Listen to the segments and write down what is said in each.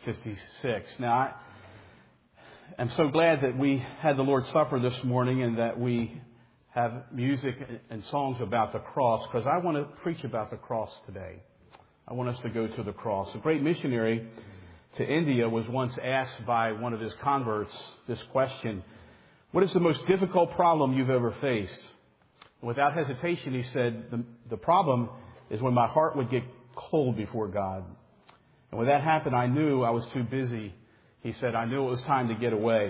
56. Now, I'm so glad that we had the Lord's Supper this morning and that we have music and songs about the cross, because I want to preach about the cross today. I want us to go to the cross. A great missionary to India was once asked by one of his converts this question: what is the most difficult problem you've ever faced? And without hesitation, he said, the problem is when my heart would get cold before God. And when that happened, I knew I was too busy. He said, I knew it was time to get away.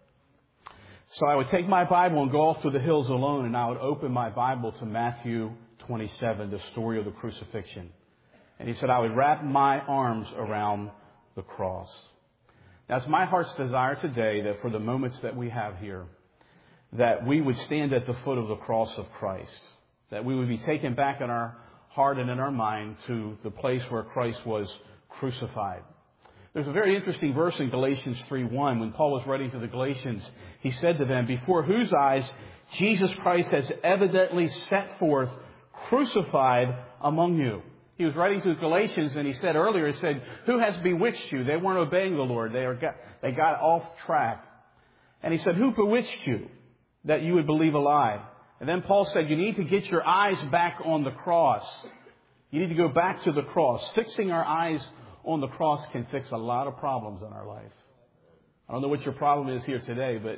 So I would take my Bible and go off to the hills alone, and I would open my Bible to Matthew 27, the story of the crucifixion. And he said, I would wrap my arms around the cross. Now, it's my heart's desire today that for the moments that we have here, that we would stand at the foot of the cross of Christ, that we would be taken back in our heart and in our mind to the place where Christ was crucified. There's a very interesting verse in Galatians 3:1. When Paul was writing to the Galatians, he said to them, before whose eyes Jesus Christ has evidently set forth crucified among you. He was writing to the Galatians, and he said earlier, he said, who has bewitched you? They weren't obeying the Lord. They got off track. And he said, who bewitched you that you would believe a lie? And then Paul said, you need to get your eyes back on the cross. You need to go back to the cross. Fixing our eyes on the cross can fix a lot of problems in our life. I don't know what your problem is here today, but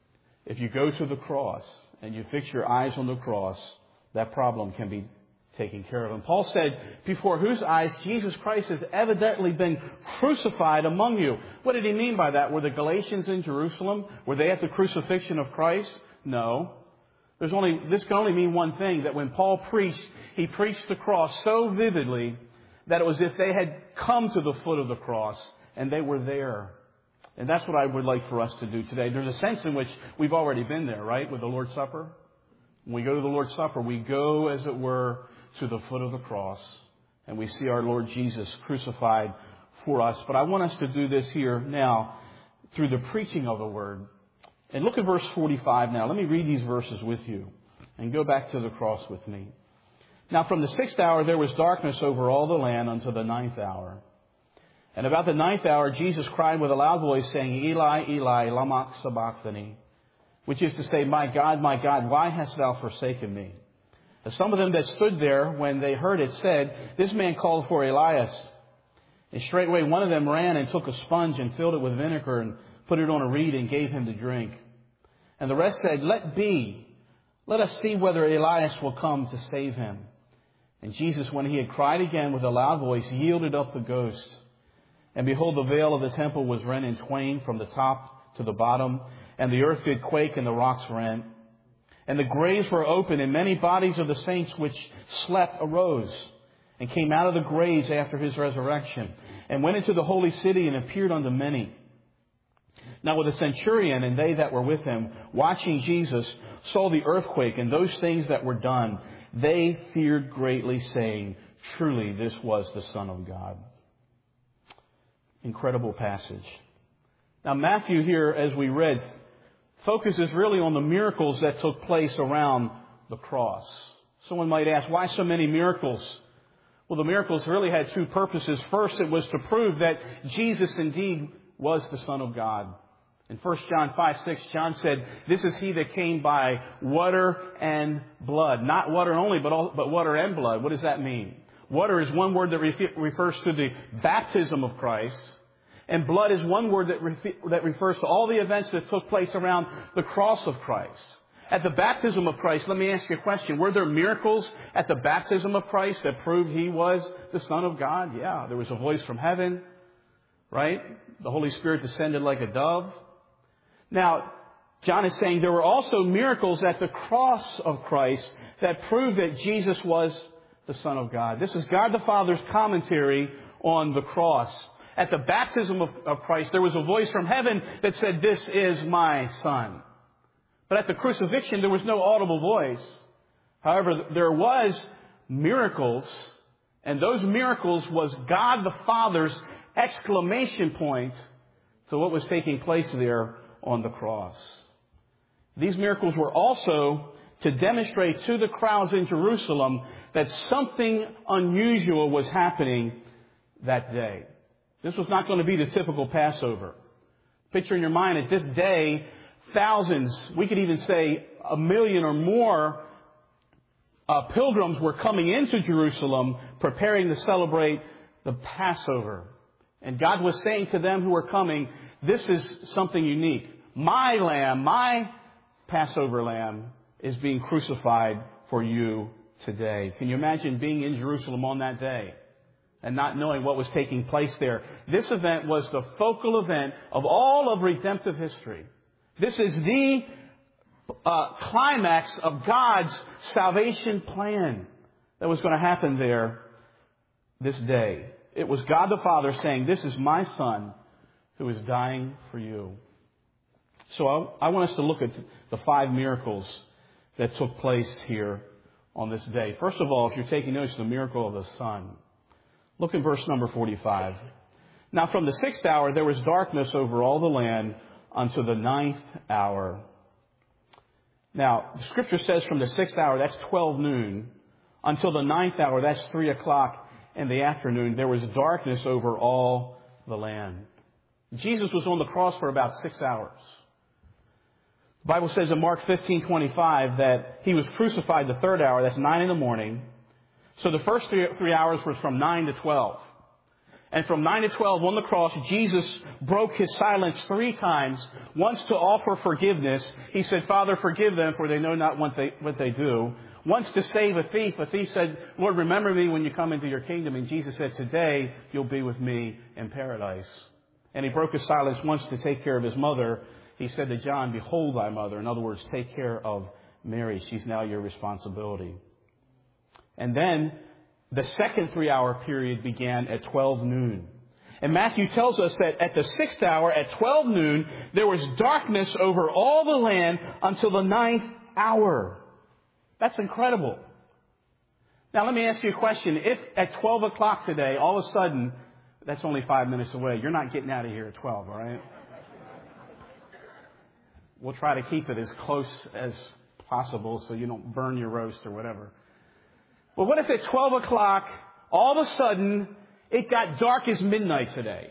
if you go to the cross and you fix your eyes on the cross, that problem can be taken care of. And Paul said, before whose eyes Jesus Christ has evidently been crucified among you. What did he mean by that? Were the Galatians in Jerusalem? Were they at the crucifixion of Christ? No. This can only mean one thing, that when Paul preached, he preached the cross so vividly that it was as if they had come to the foot of the cross and they were there. And that's what I would like for us to do today. There's a sense in which we've already been there, right, with the Lord's Supper. When we go to the Lord's Supper, we go, as it were, to the foot of the cross, and we see our Lord Jesus crucified for us. But I want us to do this here now through the preaching of the Word. And look at verse 45 now. Let me read these verses with you and go back to the cross with me. Now from the 6th hour there was darkness over all the land until the 9th hour. And about the 9th hour Jesus cried with a loud voice, saying, Eli, Eli, lama sabachthani, which is to say, my God, why hast thou forsaken me? And some of them that stood there, when they heard it, said, this man called for Elias. And straightway one of them ran and took a sponge and filled it with vinegar and put it on a reed and gave him to drink. And the rest said, let be. Let us see whether Elias will come to save him. And Jesus, when he had cried again with a loud voice, yielded up the ghost. And behold, the veil of the temple was rent in twain from the top to the bottom. And the earth did quake and the rocks rent. And the graves were open, and many bodies of the saints which slept arose and came out of the graves after his resurrection, and went into the holy city and appeared unto many. Now with the centurion and they that were with him, watching Jesus, saw the earthquake and those things that were done. They feared greatly, saying, truly this was the Son of God. Incredible passage. Now Matthew here, as we read, focuses really on the miracles that took place around the cross. Someone might ask, why so many miracles? Well, the miracles really had two purposes. First, it was to prove that Jesus indeed was the Son of God. In 1 John 5:6, John said, this is he that came by water and blood. Not water only, but water and blood. What does that mean? Water is one word that refers to the baptism of Christ. And blood is one word that refers to all the events that took place around the cross of Christ. At the baptism of Christ, let me ask you a question. Were there miracles at the baptism of Christ that proved he was the Son of God? Yeah, there was a voice from heaven, right? The Holy Spirit descended like a dove. Now, John is saying there were also miracles at the cross of Christ that proved that Jesus was the Son of God. This is God the Father's commentary on the cross. At the baptism of Christ, there was a voice from heaven that said, this is my Son. But at the crucifixion, there was no audible voice. However, there was miracles, and those miracles was God the Father's exclamation point to what was taking place there on the cross. These miracles were also to demonstrate to the crowds in Jerusalem that something unusual was happening that day. This was not going to be the typical Passover. Picture in your mind at this day, thousands, we could even say 1 million or more pilgrims were coming into Jerusalem preparing to celebrate the Passover. And God was saying to them who were coming, this is something unique. My lamb, my Passover lamb is being crucified for you today. Can you imagine being in Jerusalem on that day and not knowing what was taking place there? This event was the focal event of all of redemptive history. This is the climax of God's salvation plan that was going to happen there this day. It was God the Father saying, this is my Son who is dying for you. So I want us to look at the 5 miracles that took place here on this day. First of all, if you're taking notice, the miracle of the sun. Look at verse number 45. Now from the 6th hour there was darkness over all the land unto the 9th hour. Now, the Scripture says from the 6th hour, that's 12 noon, until the 9th hour, that's 3 o'clock in the afternoon, there was darkness over all the land. Jesus was on the cross for about 6 hours. The Bible says in Mark 15:25 that he was crucified the 3rd hour, that's 9 in the morning. So the first 3 hours was from 9 to 12. And from 9 to 12 on the cross, Jesus broke his silence 3 times. Once to offer forgiveness. He said, Father, forgive them, for they know not what they do. Once to save a thief said, Lord, remember me when you come into your kingdom. And Jesus said, today you'll be with me in paradise. And he broke his silence once to take care of his mother. He said to John, behold thy mother. In other words, take care of Mary. She's now your responsibility. And then the second 3-hour period began at 12 noon. And Matthew tells us that at the 6th hour, at 12 noon, there was darkness over all the land until the 9th hour. That's incredible. Now let me ask you a question. If at 12 o'clock today, all of a sudden, that's only 5 minutes away, you're not getting out of here at 12, all right? We'll try to keep it as close as possible so you don't burn your roast or whatever. But what if at 12 o'clock, all of a sudden, it got dark as midnight today?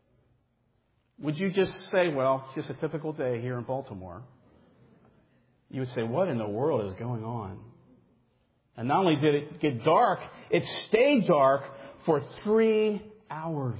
Would you just say, well, it's just a typical day here in Baltimore? You would say, what in the world is going on? And not only did it get dark, it stayed dark for 3 hours.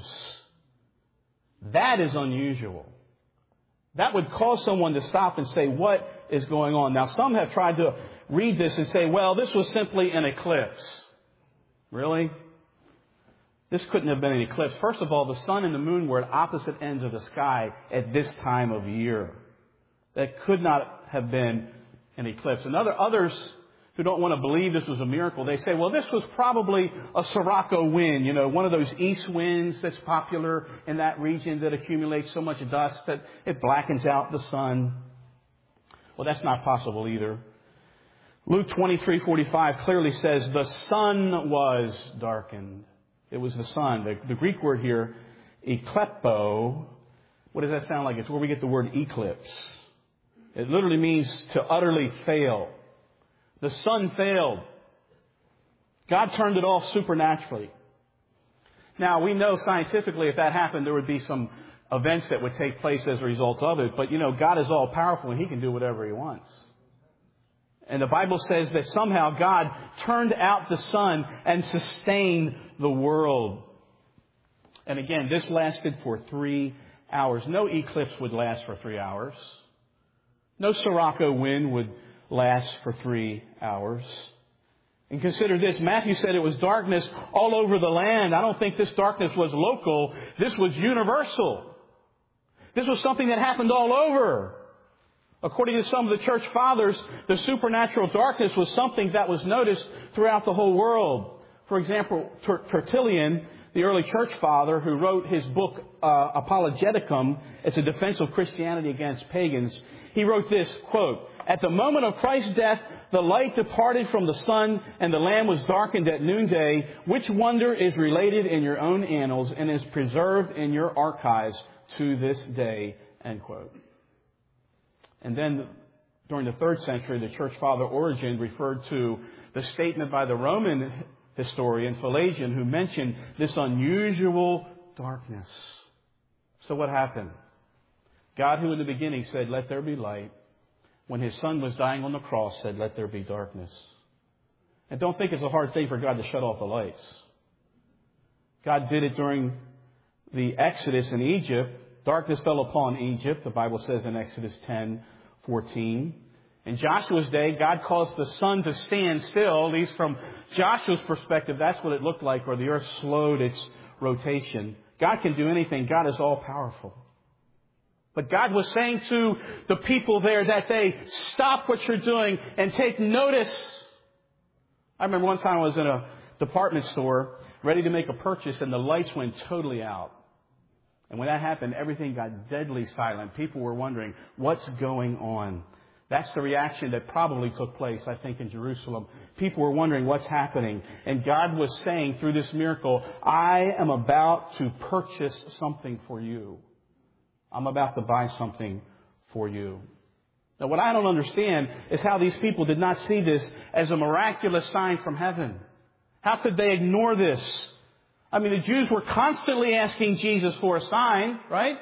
That is unusual. That would cause someone to stop and say, what is going on? Now, some have tried to read this and say, well, this was simply an eclipse. Really? This couldn't have been an eclipse. First of all, the sun and the moon were at opposite ends of the sky at this time of year. That could not have been an eclipse. And others who don't want to believe this was a miracle, they say, well, this was probably a Sirocco wind, one of those east winds that's popular in that region that accumulates so much dust that it blackens out the sun. Well, that's not possible either. Luke 23:45 clearly says the sun was darkened. It was the sun. The Greek word here, eklepo, what does that sound like? It's where we get the word eclipse. It literally means to utterly fail. The sun failed. God turned it off supernaturally. Now, we know scientifically if that happened, there would be some events that would take place as a result of it. But, God is all powerful and He can do whatever He wants. And the Bible says that somehow God turned out the sun and sustained the world. And again, this lasted for 3 hours. No eclipse would last for 3 hours. No Sirocco wind would last for 3 hours. And consider this, Matthew said it was darkness all over the land. I don't think this darkness was local. This was universal. This was something that happened all over. According to some of the church fathers, the supernatural darkness was something that was noticed throughout the whole world. For example, Tertullian, the early church father who wrote his book Apologeticum, it's a defense of Christianity against pagans, he wrote this, quote, at the moment of Christ's death, the light departed from the sun and the land was darkened at noonday, which wonder is related in your own annals and is preserved in your archives to this day, end quote. And then during the 3rd century, the church father Origen referred to the statement by the Roman historian Pelagian, who mentioned this unusual darkness. So what happened? God, who in the beginning said, "Let there be light," when His Son was dying on the cross, said, "Let there be darkness." And don't think it's a hard thing for God to shut off the lights. God did it during the Exodus in Egypt. Darkness fell upon Egypt, the Bible says in Exodus 10:14. In Joshua's day, God caused the sun to stand still. At least from Joshua's perspective, that's what it looked like, or the earth slowed its rotation. God can do anything. God is all powerful. But God was saying to the people there that day, stop what you're doing and take notice. I remember one time I was in a department store ready to make a purchase and the lights went totally out. And when that happened, everything got deadly silent. People were wondering, what's going on? That's the reaction that probably took place, I think, in Jerusalem. People were wondering what's happening. And God was saying through this miracle, I am about to purchase something for you. I'm about to buy something for you. Now, what I don't understand is how these people did not see this as a miraculous sign from heaven. How could they ignore this? I mean, the Jews were constantly asking Jesus for a sign, right?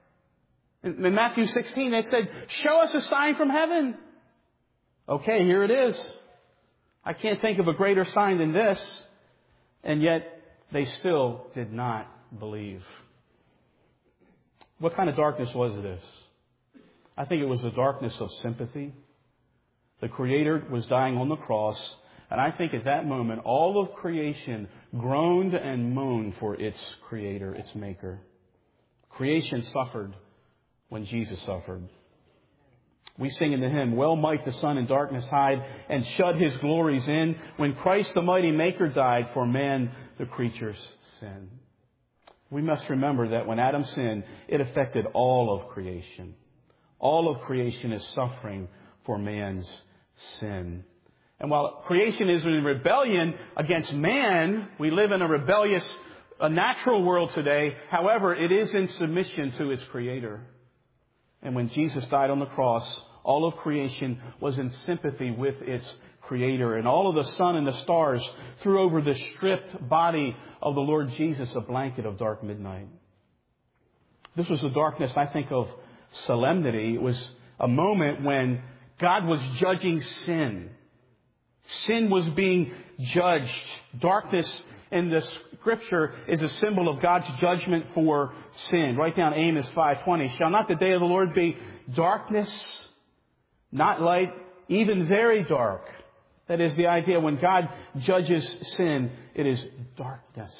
In Matthew 16, they said, show us a sign from heaven. Okay, here it is. I can't think of a greater sign than this. And yet, they still did not believe. What kind of darkness was this? I think it was the darkness of sympathy. The Creator was dying on the cross. And I think at that moment, all of creation groaned and moaned for its Creator, its Maker. Creation suffered when Jesus suffered. We sing in the hymn, well might the sun in darkness hide and shut His glories in. When Christ the mighty Maker died for man, the creature's sin. We must remember that when Adam sinned, it affected all of creation. All of creation is suffering for man's sin. And while creation is in rebellion against man, we live in a natural world today. However, it is in submission to its Creator. And when Jesus died on the cross, all of creation was in sympathy with its Creator. And all of the sun and the stars threw over the stripped body of the Lord Jesus a blanket of dark midnight. This was the darkness, I think, of solemnity. It was a moment when God was judging sin. Sin was being judged. Darkness in the Scripture is a symbol of God's judgment for sin. Write down Amos 5:20. Shall not the day of the Lord be darkness, not light, even very dark? That is the idea. When God judges sin, it is darkness.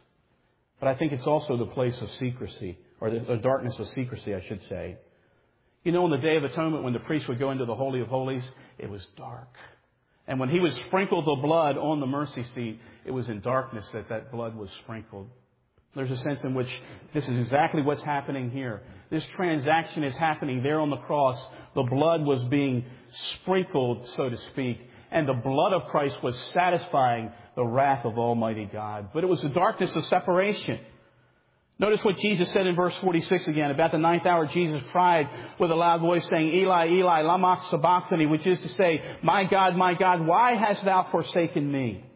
But I think it's also the place of secrecy, or the darkness of secrecy, I should say. You know, on the Day of Atonement, when the priest would go into the Holy of Holies, it was dark. And when he would sprinkle the blood on the mercy seat, it was in darkness that blood was sprinkled. There's a sense in which this is exactly what's happening here. This transaction is happening there on the cross. The blood was being sprinkled, so to speak, and the blood of Christ was satisfying the wrath of Almighty God. But it was the darkness of separation. Notice what Jesus said in verse 46 again. About the 9th hour, Jesus cried with a loud voice, saying, Eli, Eli, lama sabachthani, which is to say, my God, why hast thou forsaken me?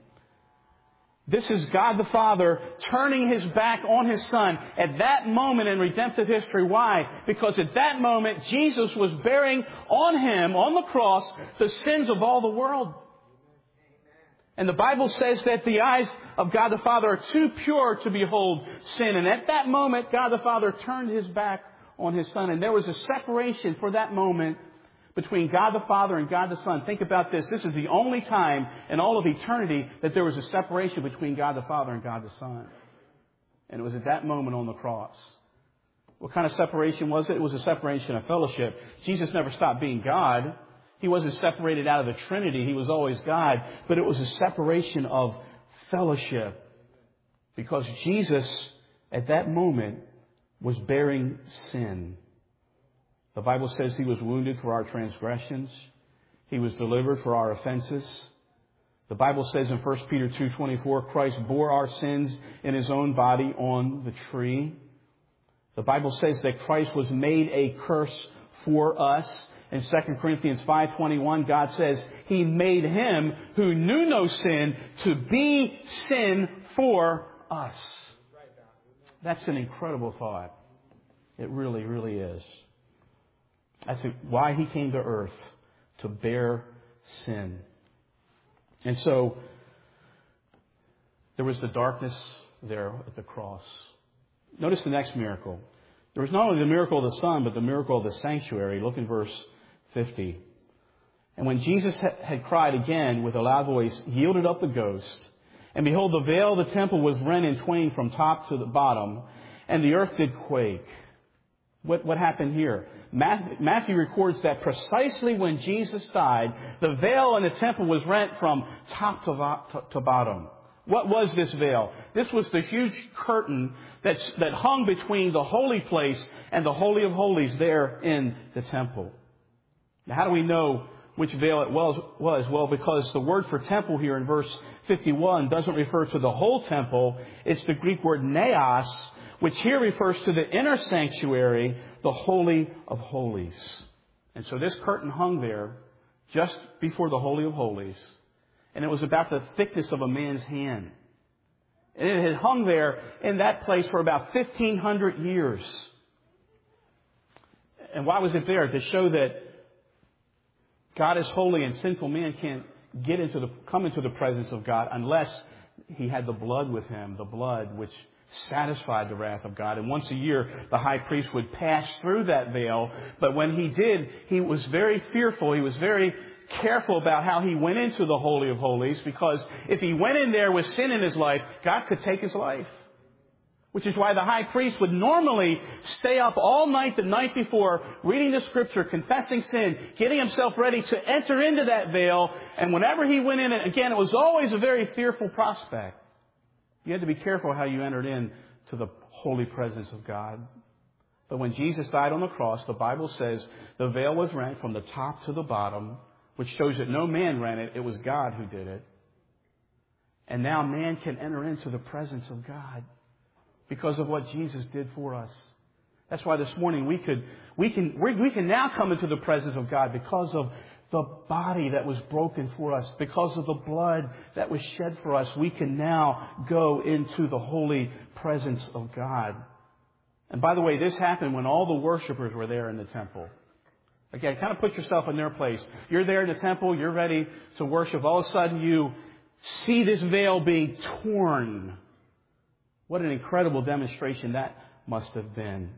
This is God the Father turning His back on His Son at that moment in redemptive history. Why? Because at that moment, Jesus was bearing on Him, on the cross, the sins of all the world. And the Bible says that the eyes of God the Father are too pure to behold sin. And at that moment, God the Father turned His back on His Son. And there was a separation for that moment between God the Father and God the Son. Think about this. This is the only time in all of eternity that there was a separation between God the Father and God the Son. And it was at that moment on the cross. What kind of separation was it? It was a separation of fellowship. Jesus never stopped being God. He wasn't separated out of the Trinity. He was always God. But it was a separation of fellowship. Because Jesus, at that moment, was bearing sin. The Bible says He was wounded for our transgressions. He was delivered for our offenses. The Bible says in 1 Peter 2:24, Christ bore our sins in His own body on the tree. The Bible says that Christ was made a curse for us. In 2 Corinthians 5:21, God says He made Him who knew no sin to be sin for us. That's an incredible thought. It really, really is. That's why He came to earth, to bear sin. And so, there was the darkness there at the cross. Notice the next miracle. There was not only the miracle of the sun, but the miracle of the sanctuary. Look in verse 50. And when Jesus had cried again with a loud voice, he yielded up the ghost. And behold, the veil of the temple was rent in twain from top to the bottom, and the earth did quake. What happened here? Matthew records that precisely when Jesus died, the veil in the temple was rent from top to bottom. What was this veil? This was the huge curtain that hung between the holy place and the Holy of Holies there in the temple. Now, how do we know which veil it was? Well, because the word for temple here in verse 51 doesn't refer to the whole temple. It's the Greek word naos, which here refers to the inner sanctuary, the Holy of Holies. And so this curtain hung there just before the Holy of Holies. And it was about the thickness of a man's hand. And it had hung there in that place for about 1,500 years. And why was it there? To show that God is holy and sinful man can't come into the presence of God unless he had the blood with him, the blood which satisfied the wrath of God. And once a year, the high priest would pass through that veil. But when he did, he was very fearful. He was very careful about how he went into the Holy of Holies, because if he went in there with sin in his life, God could take his life. Which is why the high priest would normally stay up all night the night before, reading the Scripture, confessing sin, getting himself ready to enter into that veil. And whenever he went in, again, it was always a very fearful prospect. You had to be careful how you entered into the holy presence of God. But when Jesus died on the cross, the Bible says the veil was rent from the top to the bottom, which shows that no man rent it. It was God who did it. And now man can enter into the presence of God because of what Jesus did for us. That's why this morning we can now come into the presence of God because of the body that was broken for us, because of the blood that was shed for us. We can now go into the holy presence of God. And by the way, this happened when all the worshipers were there in the temple. Again, kind of put yourself in their place. You're there in the temple, you're ready to worship. All of a sudden you see this veil being torn. What an incredible demonstration that must have been.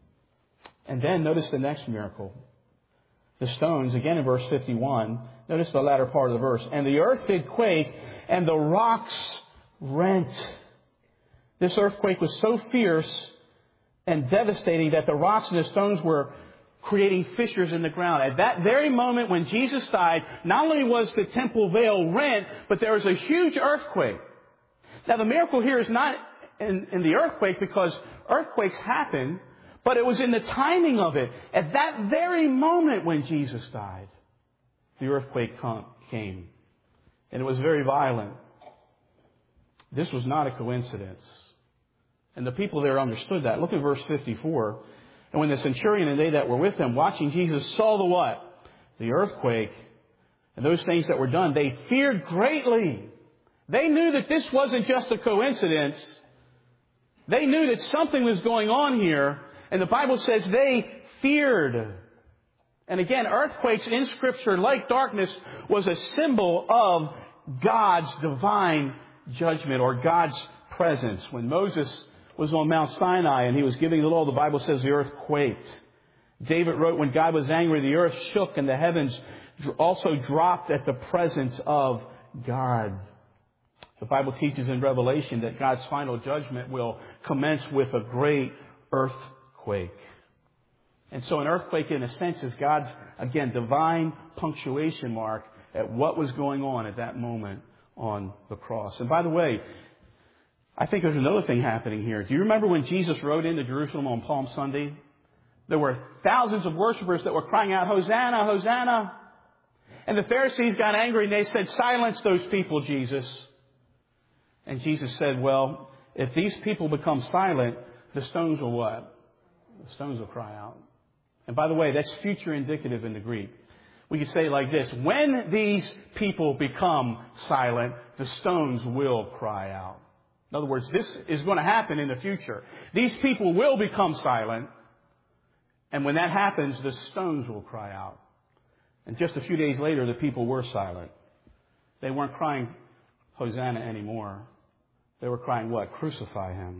And then notice the next miracle. The stones, again in verse 51, notice the latter part of the verse. And the earth did quake, and the rocks rent. This earthquake was so fierce and devastating that the rocks and the stones were creating fissures in the ground. At that very moment when Jesus died, not only was the temple veil rent, but there was a huge earthquake. Now the miracle here is not in the earthquake, because earthquakes happen, but it was in the timing of it. At that very moment when Jesus died, the earthquake came. And it was very violent. This was not a coincidence. And the people there understood that. Look at verse 54. And when the centurion and they that were with him watching Jesus saw the what? The earthquake and those things that were done, they feared greatly. They knew that this wasn't just a coincidence. They knew that something was going on here. And the Bible says they feared. And again, earthquakes in Scripture, like darkness, was a symbol of God's divine judgment or God's presence. When Moses was on Mount Sinai and he was giving the law, the Bible says the earth quaked. David wrote, when God was angry, the earth shook and the heavens also dropped at the presence of God. The Bible teaches in Revelation that God's final judgment will commence with a great earthquake. And so an earthquake, in a sense, is God's, again, divine punctuation mark at what was going on at that moment on the cross. And by the way, I think there's another thing happening here. Do you remember when Jesus rode into Jerusalem on Palm Sunday? There were thousands of worshipers that were crying out, Hosanna, Hosanna. And the Pharisees got angry and they said, silence those people, Jesus. And Jesus said, well, if these people become silent, the stones will what? The stones will cry out. And by the way, that's future indicative in the Greek. We could say it like this. When these people become silent, the stones will cry out. In other words, this is going to happen in the future. These people will become silent. And when that happens, the stones will cry out. And just a few days later, the people were silent. They weren't crying, Hosanna anymore. They were crying what? Crucify him.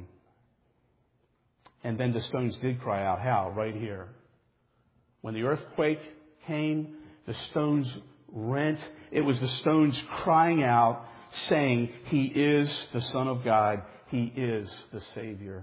And then the stones did cry out. How? Right here. When the earthquake came, the stones rent. It was the stones crying out, saying, He is the Son of God. He is the Savior.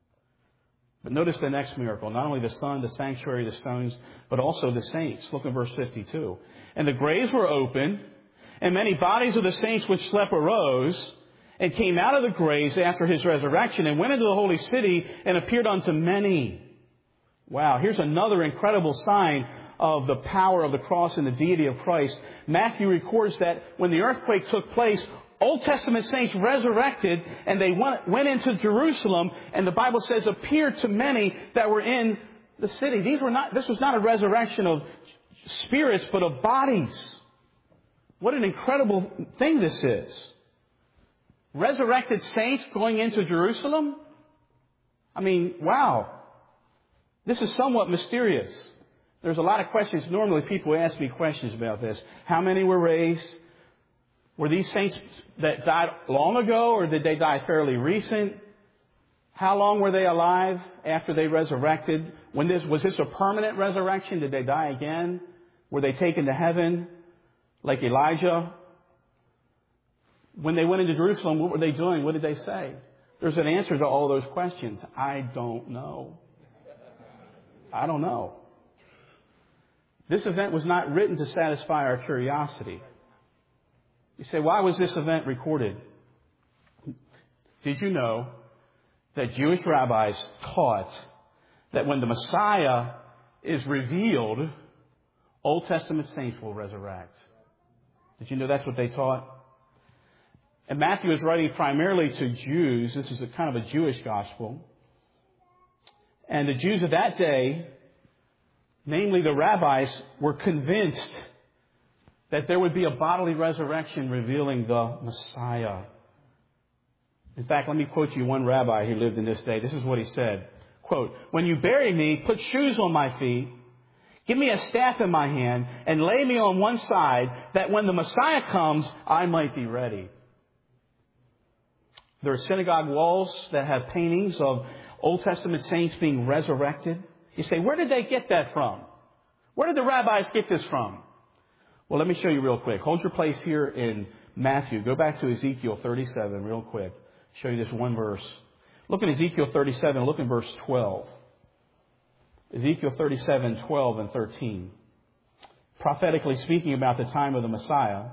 But notice the next miracle. Not only the sun, the sanctuary, the stones, but also the saints. Look at verse 52. And the graves were opened, and many bodies of the saints which slept arose, and came out of the graves after his resurrection, and went into the holy city, and appeared unto many. Wow, here's another incredible sign of the power of the cross and the deity of Christ. Matthew records that when the earthquake took place, Old Testament saints resurrected, and they went into Jerusalem, and the Bible says appeared to many that were in the city. This was not a resurrection of spirits, but of bodies. What an incredible thing this is. Resurrected saints going into Jerusalem? I mean, wow. This is somewhat mysterious. There's a lot of questions. Normally people ask me questions about this. How many were raised? Were these saints that died long ago, or did they die fairly recent? How long were they alive after they resurrected? Was this a permanent resurrection? Did they die again? Were they taken to heaven like Elijah? When they went into Jerusalem, what were they doing? What did they say? There's an answer to all those questions. I don't know. I don't know. This event was not written to satisfy our curiosity. You say, why was this event recorded? Did you know that Jewish rabbis taught that when the Messiah is revealed, Old Testament saints will resurrect? Did you know that's what they taught? And Matthew is writing primarily to Jews. This is a kind of a Jewish gospel. And the Jews of that day, namely the rabbis, were convinced that there would be a bodily resurrection revealing the Messiah. In fact, let me quote you one rabbi who lived in this day. This is what he said. Quote, "When you bury me, put shoes on my feet, give me a staff in my hand, and lay me on one side, that when the Messiah comes, I might be ready." There are synagogue walls that have paintings of Old Testament saints being resurrected. You say, where did they get that from? Where did the rabbis get this from? Well, let me show you real quick. Hold your place here in Matthew. Go back to Ezekiel 37 real quick. Show you this one verse. Look at Ezekiel 37. Look at verse 12. Ezekiel 37, 12 and 13. Prophetically speaking about the time of the Messiah.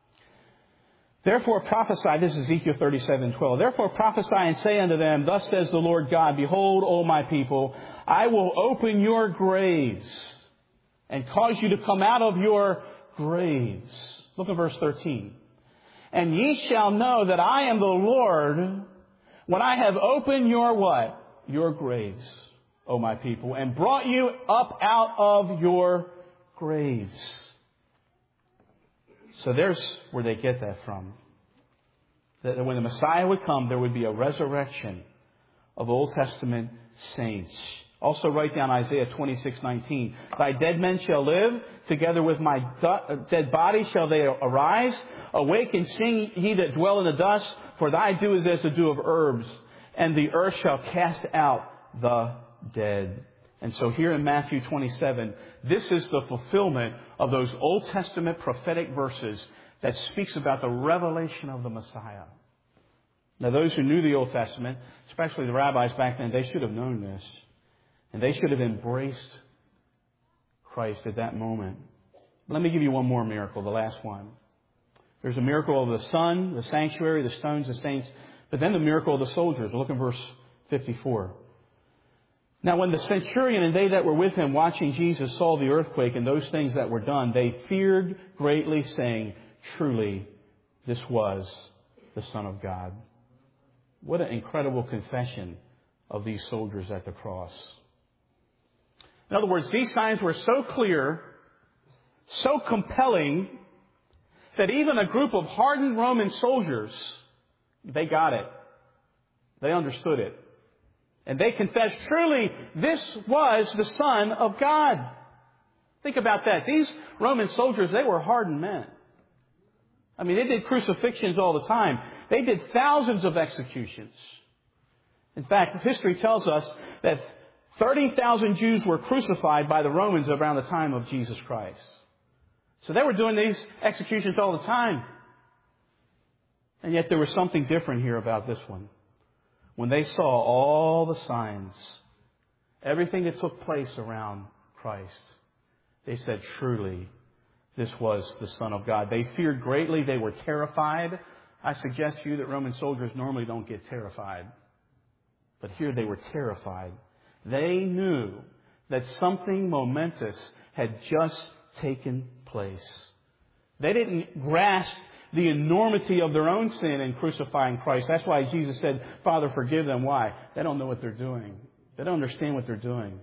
Therefore prophesy, this is Ezekiel 37, 12. Therefore prophesy and say unto them, Thus says the Lord God, Behold, O my people, I will open your graves and cause you to come out of your graves. Look at verse 13. And ye shall know that I am the Lord when I have opened your what? Your graves, O my people, and brought you up out of your graves. So there's where they get that from. That when the Messiah would come, there would be a resurrection of Old Testament saints. Also write down Isaiah 26:19. Thy dead men shall live, together with my dead body shall they arise. Awake and sing, ye that dwell in the dust, for thy dew is as the dew of herbs, and the earth shall cast out the dead. And so here in Matthew 27, this is the fulfillment of those Old Testament prophetic verses that speaks about the revelation of the Messiah. Now, those who knew the Old Testament, especially the rabbis back then, they should have known this. And they should have embraced Christ at that moment. Let me give you one more miracle, the last one. There's a miracle of the sun, the sanctuary, the stones, the saints, but then the miracle of the soldiers. Look at verse 54. Now, when the centurion and they that were with him watching Jesus saw the earthquake and those things that were done, they feared greatly, saying, Truly, this was the Son of God. What an incredible confession of these soldiers at the cross. In other words, these signs were so clear, so compelling, that even a group of hardened Roman soldiers, they got it. They understood it. And they confessed, truly, this was the Son of God. Think about that. These Roman soldiers, they were hardened men. I mean, they did crucifixions all the time. They did thousands of executions. In fact, history tells us that 30,000 Jews were crucified by the Romans around the time of Jesus Christ. So they were doing these executions all the time. And yet there was something different here about this one. When they saw all the signs, everything that took place around Christ, they said, truly, this was the Son of God. They feared greatly. They were terrified. I suggest to you that Roman soldiers normally don't get terrified. But here they were terrified. They knew that something momentous had just taken place. They didn't grasp the enormity of their own sin in crucifying Christ. That's why Jesus said, Father, forgive them. Why? They don't know what they're doing. They don't understand what they're doing.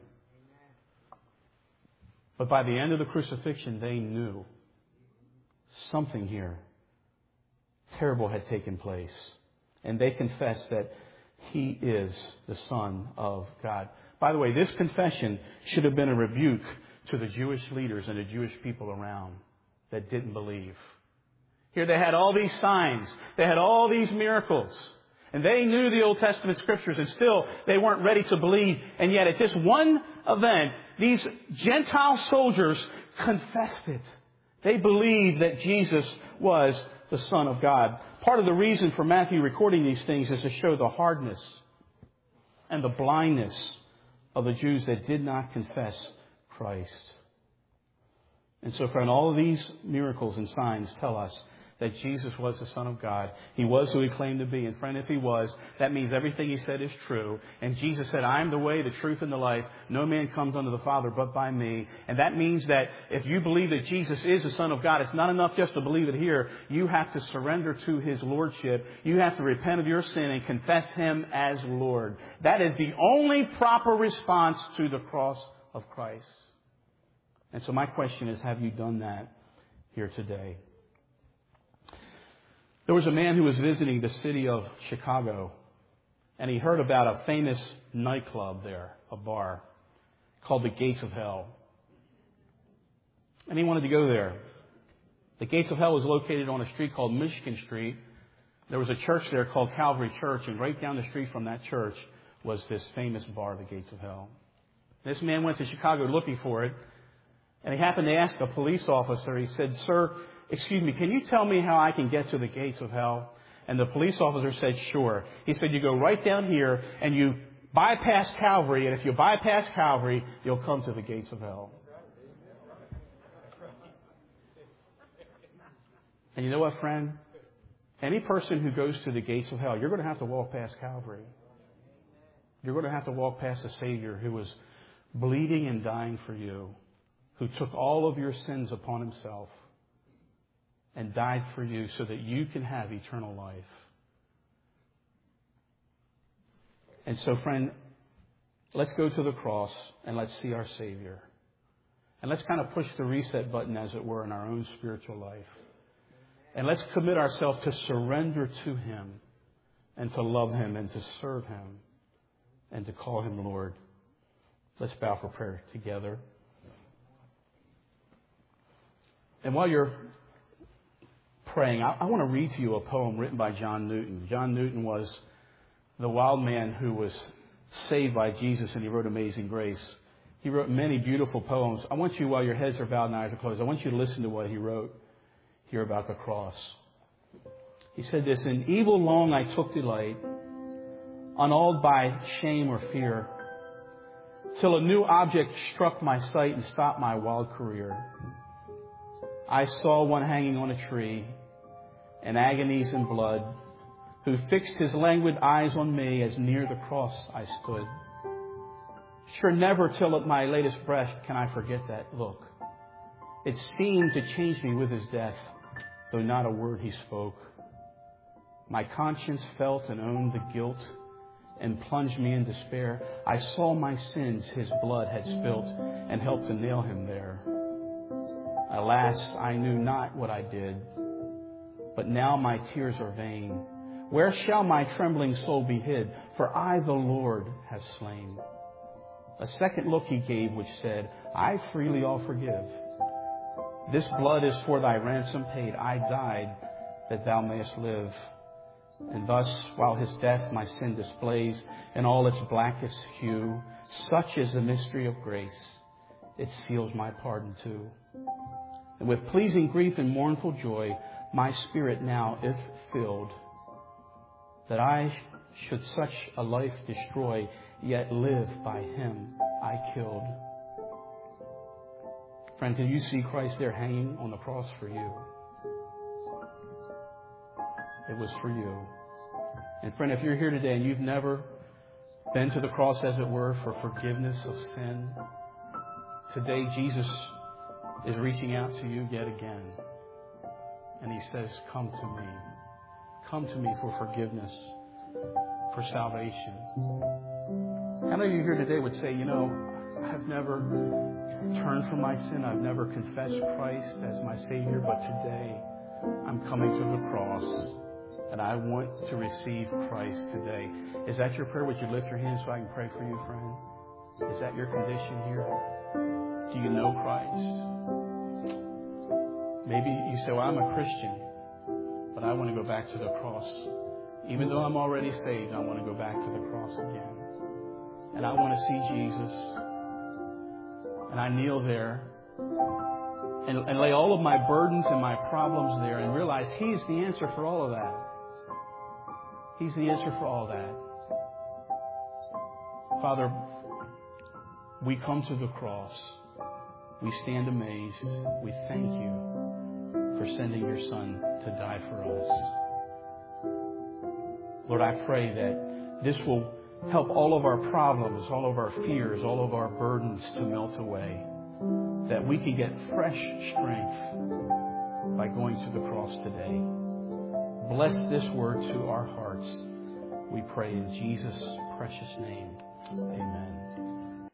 But by the end of the crucifixion, they knew something here terrible had taken place. And they confessed that He is the Son of God. By the way, this confession should have been a rebuke to the Jewish leaders and the Jewish people around that didn't believe. Here they had all these signs. They had all these miracles. And they knew the Old Testament Scriptures, and still they weren't ready to believe. And yet at this one event, these Gentile soldiers confessed it. They believed that Jesus was the Son of God. Part of the reason for Matthew recording these things is to show the hardness and the blindness of the Jews that did not confess Christ. And so, friend, all of these miracles and signs tell us that Jesus was the Son of God. He was who He claimed to be. And friend, if He was, that means everything He said is true. And Jesus said, I am the way, the truth, and the life. No man comes unto the Father but by me. And that means that if you believe that Jesus is the Son of God, it's not enough just to believe it here. You have to surrender to His Lordship. You have to repent of your sin and confess Him as Lord. That is the only proper response to the cross of Christ. And so my question is, have you done that here today? There was a man who was visiting the city of Chicago, and he heard about a famous nightclub there, a bar, called the Gates of Hell. And he wanted to go there. The Gates of Hell was located on a street called Michigan Street. There was a church there called Calvary Church, and right down the street from that church was this famous bar, the Gates of Hell. This man went to Chicago looking for it, and he happened to ask a police officer. He said, Sir, excuse me, can you tell me how I can get to the Gates of Hell? And the police officer said, sure. He said, you go right down here and you bypass Calvary, and if you bypass Calvary, you'll come to the Gates of Hell. And you know what, friend? Any person who goes to the Gates of Hell, you're going to have to walk past Calvary. You're going to have to walk past a Savior who was bleeding and dying for you, who took all of your sins upon Himself and died for you so that you can have eternal life. And so, friend, let's go to the cross and let's see our Savior. And let's kind of push the reset button, as it were, in our own spiritual life. And let's commit ourselves to surrender to Him and to love Him and to serve Him and to call Him Lord. Let's bow for prayer together. And while you're praying, I want to read to you a poem written by John Newton. John Newton was the wild man who was saved by Jesus, and he wrote Amazing Grace. He wrote many beautiful poems. I want you, while your heads are bowed and eyes are closed, I want you to listen to what he wrote here about the cross. He said this, in evil long I took delight, unawed by shame or fear, till a new object struck my sight and stopped my wild career. I saw one hanging on a tree, in agonies and blood, who fixed his languid eyes on me as near the cross I stood. Sure, never till at my latest breath can I forget that look. It seemed to change me with His death, though not a word He spoke. My conscience felt and owned the guilt and plunged me in despair. I saw my sins His blood had spilt and helped to nail Him there. Alas, I knew not what I did, but now my tears are vain. Where shall my trembling soul be hid? For I, the Lord, have slain. A second look he gave, which said, I freely all forgive. This blood is for thy ransom paid. I died that thou mayest live. And thus, while his death my sin displays in all its blackest hue, such is the mystery of grace, it seals my pardon too. And with pleasing grief and mournful joy, my spirit now is filled, that I should such a life destroy, yet live by him I killed. Friend, can you see Christ there hanging on the cross for you? It was for you. And friend, if you're here today and you've never been to the cross, as it were, for forgiveness of sin, today Jesus is reaching out to you yet again. And he says, come to me. Come to me for forgiveness, for salvation. How many of you here today would say, I've never turned from my sin. I've never confessed Christ as my Savior, but today I'm coming to the cross and I want to receive Christ today. Is that your prayer? Would you lift your hands so I can pray for you, friend? Is that your condition here? Do you know Christ? Maybe you say, well, I'm a Christian, but I want to go back to the cross. Even though I'm already saved, I want to go back to the cross again. And I want to see Jesus. And I kneel there and lay all of my burdens and my problems there and realize He's the answer for all of that. He's the answer for all that. Father, we come to the cross. We stand amazed. We thank you for sending your Son to die for us. Lord, I pray that this will help all of our problems, all of our fears, all of our burdens to melt away. That we can get fresh strength by going to the cross today. Bless this word to our hearts. We pray in Jesus' precious name. Amen.